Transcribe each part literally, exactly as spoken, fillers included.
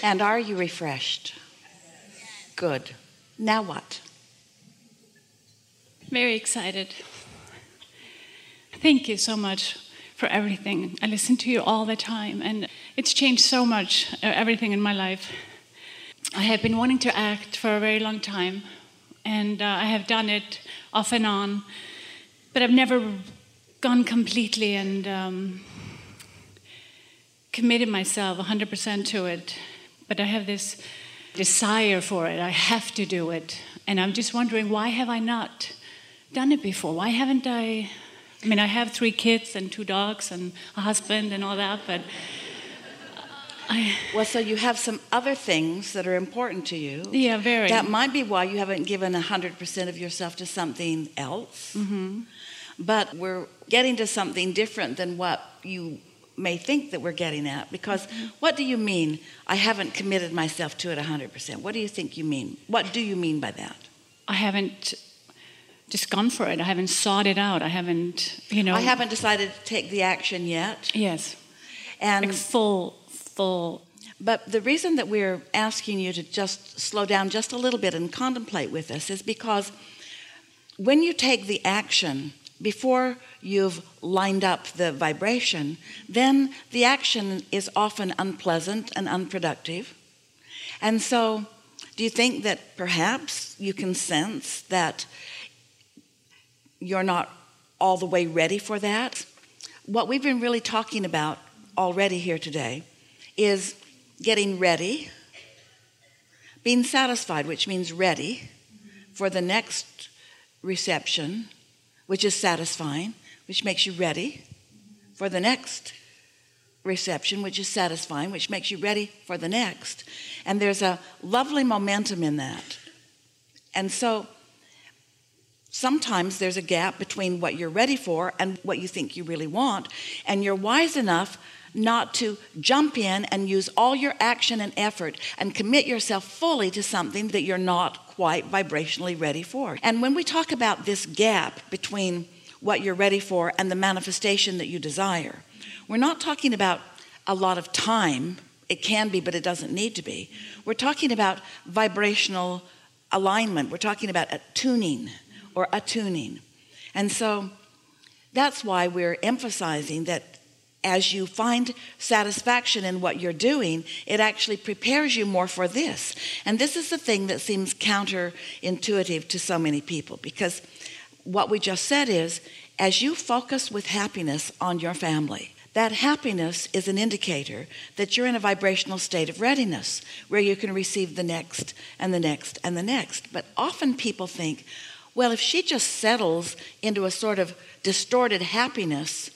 And are you refreshed? Good. Now what? Very excited. Thank you so much for everything. I listen to you all the time, and it's changed so much, uh, everything in my life. I have been wanting to act for a very long time, and uh, I have done it off and on, but I've never gone completely and um, committed myself one hundred percent to it. But I have this desire for it. I have to do it. And I'm just wondering, why have I not done it before? Why haven't I? I mean, I have three kids and two dogs and a husband and all that, but I... Well, so you have some other things that are important to you. Yeah, very. That might be why you haven't given one hundred percent of yourself to something else. Mm-hmm. But we're getting to something different than what you may think that we're getting at. Because mm-hmm. What do you mean, I haven't committed myself to it one hundred percent? What do you think you mean? What do you mean by that? I haven't just gone for it. I haven't sought it out. I haven't, you know... I haven't decided to take the action yet. Yes. And like full, full... But the reason that we're asking you to just slow down just a little bit and contemplate with us is because when you take the action, before you've lined up the vibration, then the action is often unpleasant and unproductive. And so, do you think that perhaps you can sense that you're not all the way ready for that? What we've been really talking about already here today is getting ready, being satisfied, which means ready for the next reception, which is satisfying, which makes you ready for the next reception, which is satisfying, which makes you ready for the next. And there's a lovely momentum in that. And so sometimes there's a gap between what you're ready for and what you think you really want, and you're wise enough not to jump in and use all your action and effort and commit yourself fully to something that you're not quite vibrationally ready for. And when we talk about this gap between what you're ready for and the manifestation that you desire, we're not talking about a lot of time. It can be, but it doesn't need to be. We're talking about vibrational alignment. We're talking about a tuning or attuning. And so that's why we're emphasizing that as you find satisfaction in what you're doing, it actually prepares you more for this. And this is the thing that seems counterintuitive to so many people, because what we just said is, as you focus with happiness on your family, that happiness is an indicator that you're in a vibrational state of readiness where you can receive the next and the next and the next. But often people think, well, if she just settles into a sort of distorted happiness,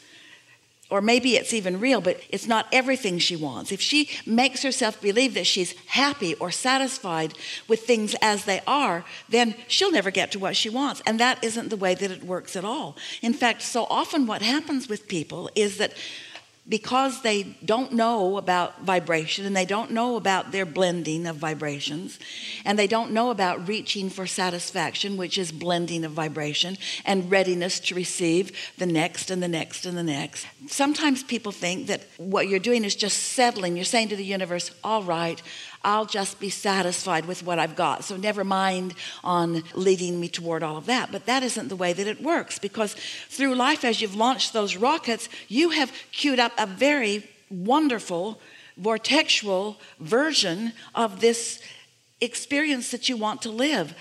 or maybe it's even real, but it's not everything she wants. If she makes herself believe that she's happy or satisfied with things as they are, then she'll never get to what she wants. And that isn't the way that it works at all. In fact, so often what happens with people is that because they don't know about vibration and they don't know about their blending of vibrations, and they don't know about reaching for satisfaction, which is blending of vibration and readiness to receive the next and the next and the next. Sometimes people think that what you're doing is just settling. You're saying to the universe, all right, I'll just be satisfied with what I've got, so never mind on leading me toward all of that. But that isn't the way that it works, because through life, as you've launched those rockets, you have queued up a very wonderful, vortexual version of this experience that you want to live.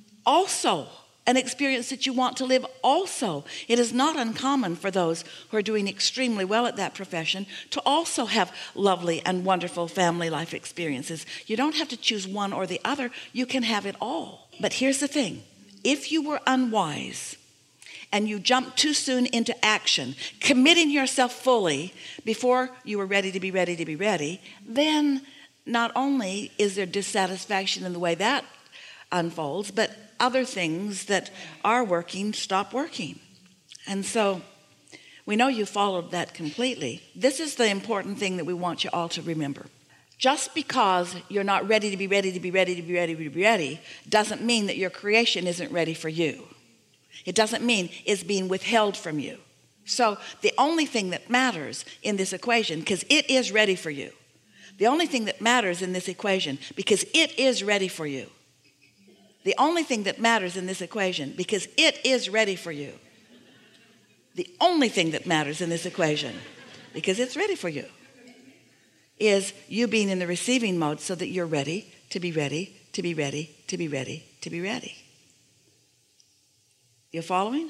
Also, an experience that you want to live also. It is not uncommon for those who are doing extremely well at that profession to also have lovely and wonderful family life experiences. You don't have to choose one or the other. You can have it all. But here's the thing. If you were unwise and you jumped too soon into action, committing yourself fully before you were ready to be ready to be ready, then not only is there dissatisfaction in the way that unfolds, but other things that are working stop working. And so we know you followed that completely. This is the important thing that we want you all to remember. Just because you're not ready to be ready to be ready to be ready to be ready doesn't mean that your creation isn't ready for you. It doesn't mean it's being withheld from you. So the only thing that matters in this equation, because it is ready for you, The only thing that matters in this equation, because it is ready for you. The only thing that matters in this equation, because it is ready for you. The only thing that matters in this equation, because it's ready for you, is you being in the receiving mode so that you're ready to be ready, to be ready, to be ready, to be ready. You following?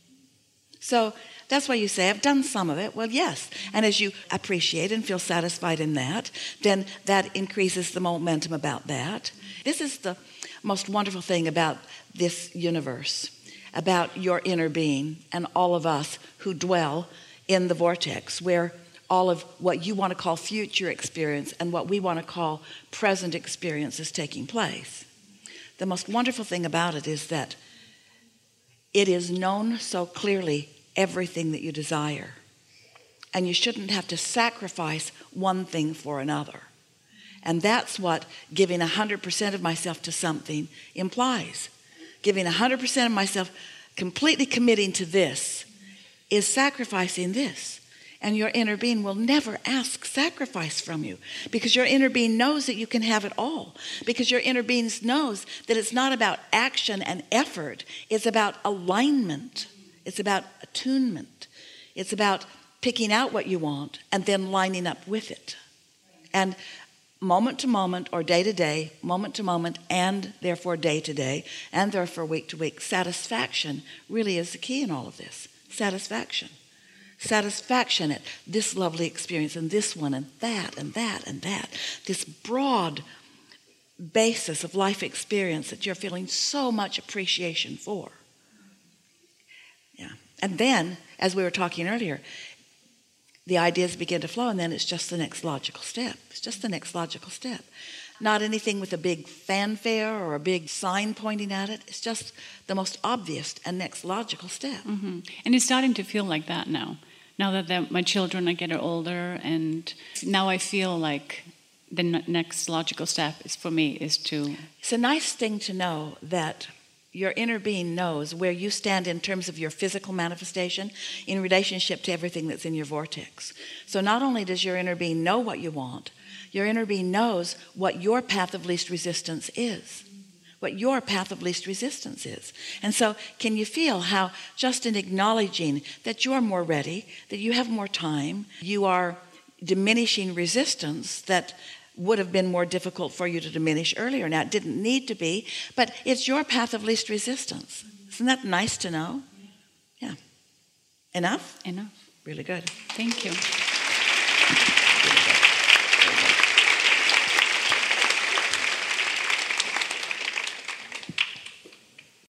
So that's why you say, I've done some of it. Well, yes. And as you appreciate and feel satisfied in that, then that increases the momentum about that. This is the most wonderful thing about this universe, about your inner being and all of us who dwell in the vortex, where all of what you want to call future experience and what we want to call present experience is taking place. The most wonderful thing about it is that it is known so clearly everything that you desire. And you shouldn't have to sacrifice one thing for another. And that's what giving one hundred percent of myself to something implies. Giving one hundred percent of myself, completely committing to this, is sacrificing this. And your inner being will never ask sacrifice from you, because your inner being knows that you can have it all. Because your inner being knows that it's not about action and effort. It's about alignment. It's about attunement. It's about picking out what you want and then lining up with it. And moment to moment, or day to day, moment to moment, and therefore day to day, and therefore week to week, satisfaction really is the key in all of this. Satisfaction. Satisfaction at this lovely experience and this one and that and that and that. This broad basis of life experience that you're feeling so much appreciation for. Yeah. And then, as we were talking earlier, the ideas begin to flow, and then it's just the next logical step. It's just the next logical step. Not anything with a big fanfare or a big sign pointing at it. It's just the most obvious and next logical step. Mm-hmm. And it's starting to feel like that now. Now that my children are getting older, and now I feel like the n- next logical step is for me is to... It's a nice thing to know that your inner being knows where you stand in terms of your physical manifestation in relationship to everything that's in your vortex. So not only does your inner being know what you want, your inner being knows what your path of least resistance is. What your path of least resistance is. And so can you feel how just in acknowledging that you're more ready, that you have more time, you are diminishing resistance that would have been more difficult for you to diminish earlier. Now, it didn't need to be, but it's your path of least resistance. Isn't that nice to know? Yeah. Enough? Enough. Really good. Thank you.